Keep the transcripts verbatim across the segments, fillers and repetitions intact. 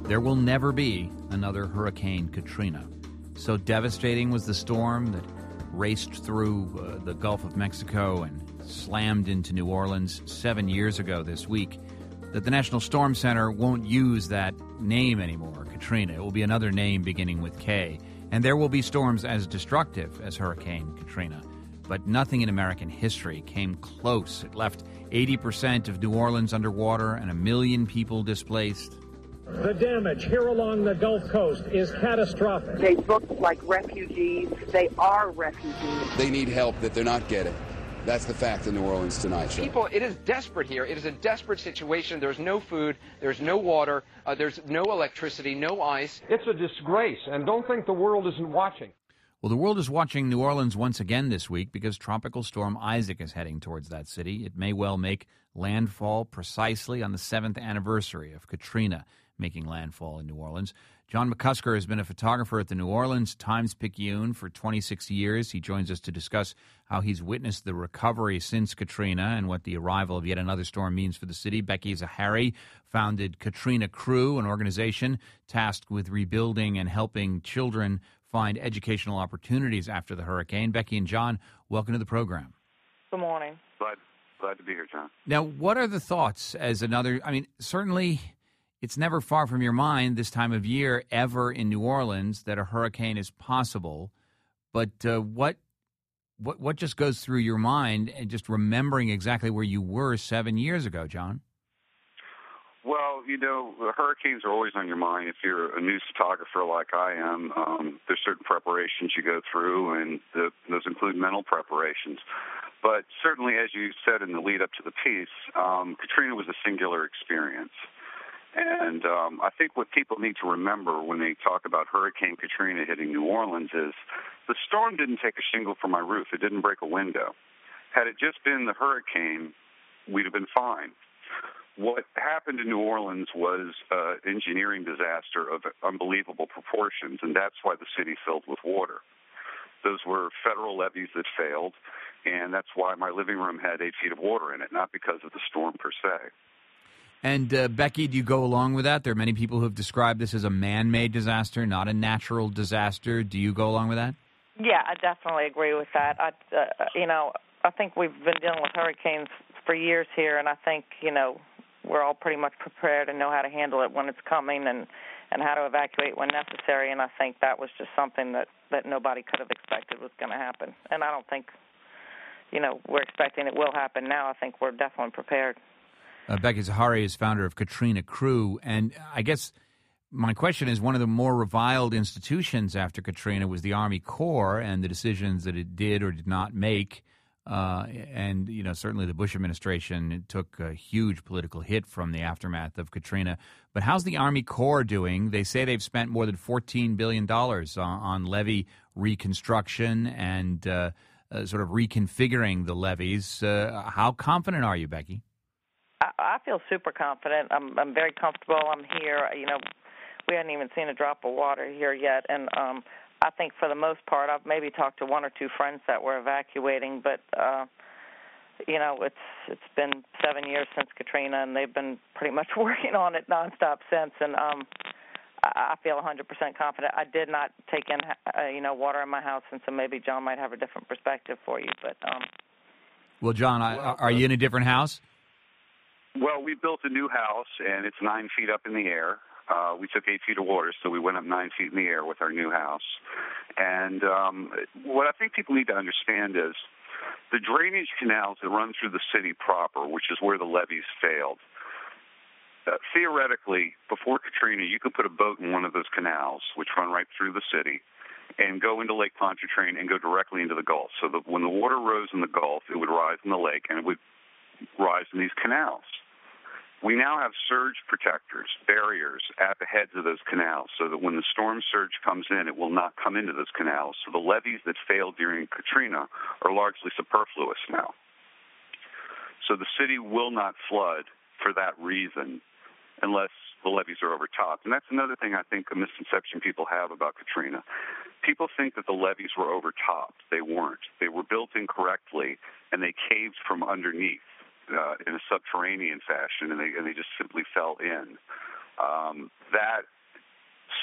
There will never be another Hurricane Katrina. So devastating was the storm that raced through uh, the Gulf of Mexico and slammed into New Orleans seven years ago this week that the National Storm Center won't use that name anymore, Katrina. It will be another name beginning with K. And there will be storms as destructive as Hurricane Katrina. But nothing in American history came close. It left eighty percent of New Orleans underwater and a million people displaced. The damage here along the Gulf Coast is catastrophic. They look like refugees. They are refugees. They need help that they're not getting. That's the fact in New Orleans Tonight Show. People, it is desperate here. It is a desperate situation. There's no food. There's no water. Uh, there's no electricity, no ice. It's a disgrace, and don't think the world isn't watching. Well, the world is watching New Orleans once again this week because Tropical Storm Isaac is heading towards that city. It may well make landfall precisely on the seventh anniversary of Katrina making landfall in New Orleans. John McCusker has been a photographer at the New Orleans Times-Picayune for twenty-six years. He joins us to discuss how he's witnessed the recovery since Katrina and what the arrival of yet another storm means for the city. Becky Zahari founded Katrina Crew, an organization tasked with rebuilding and helping children find educational opportunities after the hurricane. Becky and John, welcome to the program. Good morning. Glad, glad to be here, John. Now, what are the thoughts as another, I mean, certainly it's never far from your mind this time of year ever in New Orleans that a hurricane is possible, but uh, what, what, what just goes through your mind and just remembering exactly where you were seven years ago, John? Well, you know, hurricanes are always on your mind. If you're a news photographer like I am, um, there's certain preparations you go through, and the, those include mental preparations. But certainly, as you said in the lead up to the piece, um, Katrina was a singular experience. And um, I think what people need to remember when they talk about Hurricane Katrina hitting New Orleans is the storm didn't take a shingle from my roof. It didn't break a window. Had it just been the hurricane, we'd have been fine. What happened in New Orleans was an engineering disaster of unbelievable proportions, and that's why the city filled with water. Those were federal levees that failed, and that's why my living room had eight feet of water in it, not because of the storm per se. And, uh, Becky, do you go along with that? There are many people who have described this as a man-made disaster, not a natural disaster. Do you go along with that? Yeah, I definitely agree with that. I, uh, you know, I think we've been dealing with hurricanes for years here, and I think, you know, we're all pretty much prepared and know how to handle it when it's coming and, and how to evacuate when necessary, and I think that was just something that, that nobody could have expected was going to happen. And I don't think, you know, we're expecting it will happen now. I think we're definitely prepared. Uh, Becky Zahari is founder of Katrina Crew, and I guess my question is, one of the more reviled institutions after Katrina was the Army Corps and the decisions that it did or did not make. Uh, and, you know, certainly the Bush administration took a huge political hit from the aftermath of Katrina. But how's the Army Corps doing? They say they've spent more than fourteen billion dollars on, on levee reconstruction and uh, uh, sort of reconfiguring the levees. Uh, how confident are you, Becky? I, I feel super confident. I'm, I'm very comfortable. I'm here. You know, we hadn't even seen a drop of water here yet, and um I think for the most part, I've maybe talked to one or two friends that were evacuating, but, uh, you know, it's it's been seven years since Katrina, and they've been pretty much working on it nonstop since, and um, I, I feel one hundred percent confident. I did not take in, uh, you know, water in my house, and so maybe John might have a different perspective for you. But um, Well, John, I, well, are you in a different house? Well, we built a new house, and it's nine feet up in the air. Uh, we took eight feet of water, so we went up nine feet in the air with our new house. And um, what I think people need to understand is the drainage canals that run through the city proper, which is where the levees failed, uh, theoretically, before Katrina, you could put a boat in one of those canals, which run right through the city, and go into Lake Pontchartrain and go directly into the Gulf. So that when the water rose in the Gulf, it would rise in the lake, and it would rise in these canals. We now have surge protectors, barriers at the heads of those canals so that when the storm surge comes in, it will not come into those canals. So the levees that failed during Katrina are largely superfluous now. So the city will not flood for that reason unless the levees are overtopped. And that's another thing I think a misconception people have about Katrina. People think that the levees were overtopped. They weren't. They were built incorrectly, and they caved from underneath. Uh, in a subterranean fashion, and they, and they just simply fell in. Um, that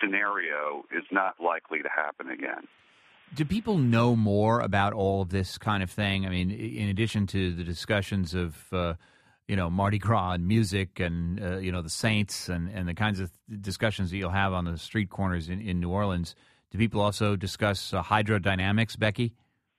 scenario is not likely to happen again. Do people know more about all of this kind of thing? I mean, in addition to the discussions of, uh, you know, Mardi Gras and music and, uh, you know, the Saints and, and the kinds of discussions that you'll have on the street corners in, in New Orleans, do people also discuss uh, hydrodynamics, Becky?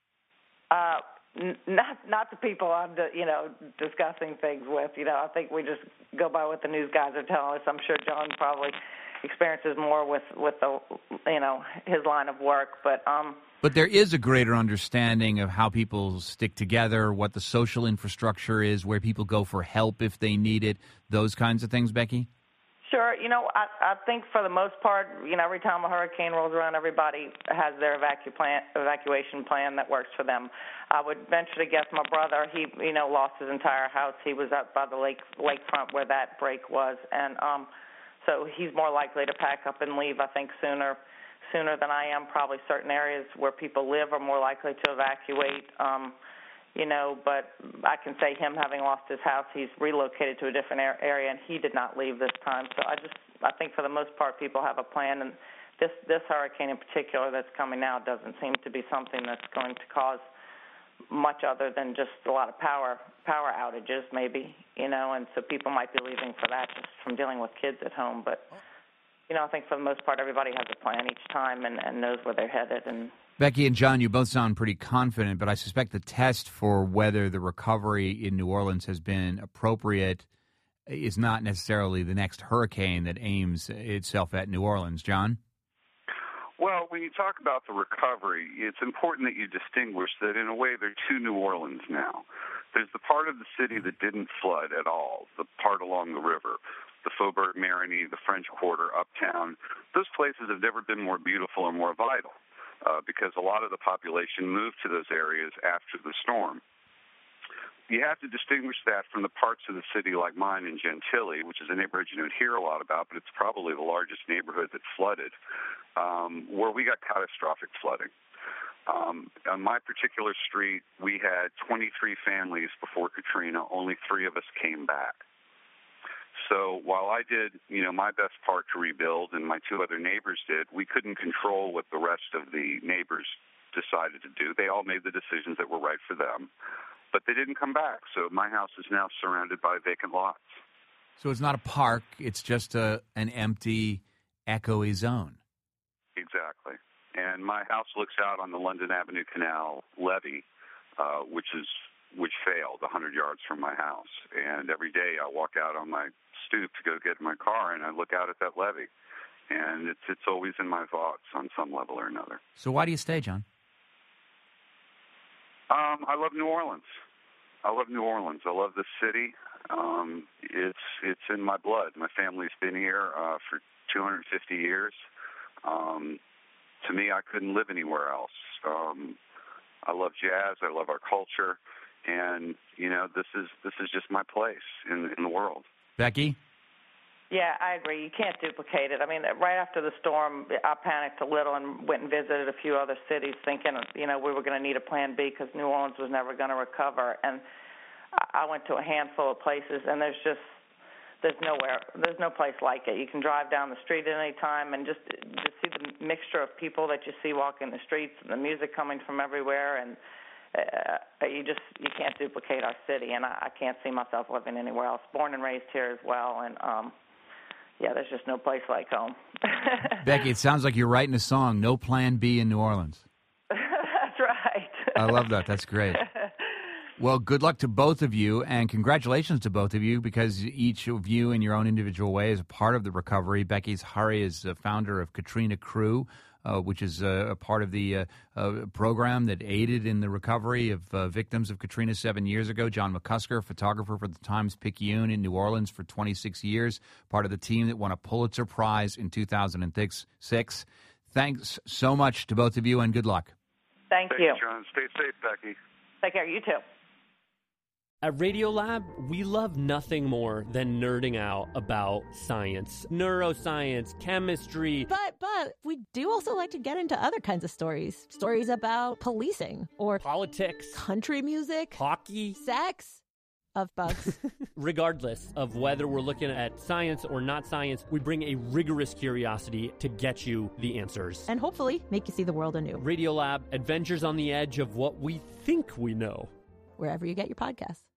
Uh, n- not not the people I'm, you know, discussing things with. You know, I think we just go by what the news guys are telling us. I'm sure John probably experiences more with, with the, you know, his line of work. But um, but there is a greater understanding of how people stick together, what the social infrastructure is, where people go for help if they need it, those kinds of things, Becky? Sure. You know, I, I think for the most part, you know, every time a hurricane rolls around, everybody has their evacu- plan, evacuation plan that works for them. I would venture to guess my brother, he, you know, lost his entire house. He was up by the lake lakefront where that break was, and um, so he's more likely to pack up and leave, I think, sooner sooner than I am. Probably certain areas where people live are more likely to evacuate. Um, You know, but I can say him having lost his house, he's relocated to a different area, and he did not leave this time. So I just, I think for the most part, people have a plan, and this this hurricane in particular that's coming now doesn't seem to be something that's going to cause much other than just a lot of power power outages, maybe, you know, and so people might be leaving for that just from dealing with kids at home. But, you know, I think for the most part, everybody has a plan each time and, and knows where they're headed. And Becky and John, you both sound pretty confident, but I suspect the test for whether the recovery in New Orleans has been appropriate is not necessarily the next hurricane that aims itself at New Orleans. John? Well, when you talk about the recovery, it's important that you distinguish that in a way there are two New Orleans now. There's the part of the city that didn't flood at all, the part along the river, the Faubourg Marigny, the French Quarter, Uptown. Those places have never been more beautiful or more vital. Uh, because a lot of the population moved to those areas after the storm. You have to distinguish that from the parts of the city like mine in Gentilly, which is a neighborhood you don't hear a lot about, but it's probably the largest neighborhood that flooded, um, where we got catastrophic flooding. Um, on my particular street, we had twenty-three families before Katrina. Only three of us came back. So while I did, you know, my best part to rebuild and my two other neighbors did, we couldn't control what the rest of the neighbors decided to do. They all made the decisions that were right for them, but they didn't come back. So my house is now surrounded by vacant lots. So it's not a park. It's just a, an empty, echoey zone. Exactly. And my house looks out on the London Avenue Canal levee, uh, which is which failed one hundred yards from my house. And every day I walk out on my stoop to go get in my car, and I look out at that levee. And it's it's always in my thoughts on some level or another. So why do you stay, John? Um, I love New Orleans. I love New Orleans. I love the city. Um, it's it's in my blood. My family's been here uh, for two hundred fifty years. Um, to me, I couldn't live anywhere else. Um, I love jazz. I love our culture. And, you know, this is this is just my place in, in the world. Becky? Yeah, I agree. You can't duplicate it. I mean, right after the storm, I panicked a little and went and visited a few other cities thinking, you know, we were going to need a plan B because New Orleans was never going to recover. And I went to a handful of places, and there's just, there's nowhere, there's no place like it. You can drive down the street at any time and just, just see the mixture of people that you see walking the streets and the music coming from everywhere. And uh, you just, you can't duplicate our city. And I, I can't see myself living anywhere else. Born and raised here as well. And, um, yeah, there's just no place like home. Becky, it sounds like you're writing a song, No Plan B in New Orleans. That's right. I love that. That's great. Well, good luck to both of you, and congratulations to both of you, because each of you in your own individual way is a part of the recovery. Becky Zahari is the founder of Katrina Crew, uh, which is uh, a part of the uh, uh, program that aided in the recovery of uh, victims of Katrina seven years ago. John McCusker, photographer for the Times-Picayune in New Orleans for twenty-six years, part of the team that won a Pulitzer Prize in two thousand six. Thanks so much to both of you, and good luck. Thank Thank you. you, John. Stay safe, Becky. Take care. You too. At Radiolab, we love nothing more than nerding out about science, neuroscience, chemistry. But, but, we do also like to get into other kinds of stories. Stories about policing or politics, country music, hockey, sex. of bugs. Regardless of whether we're looking at science or not science, we bring a rigorous curiosity to get you the answers. And hopefully make you see the world anew. Radiolab, adventures on the edge of what we think we know. Wherever you get your podcasts.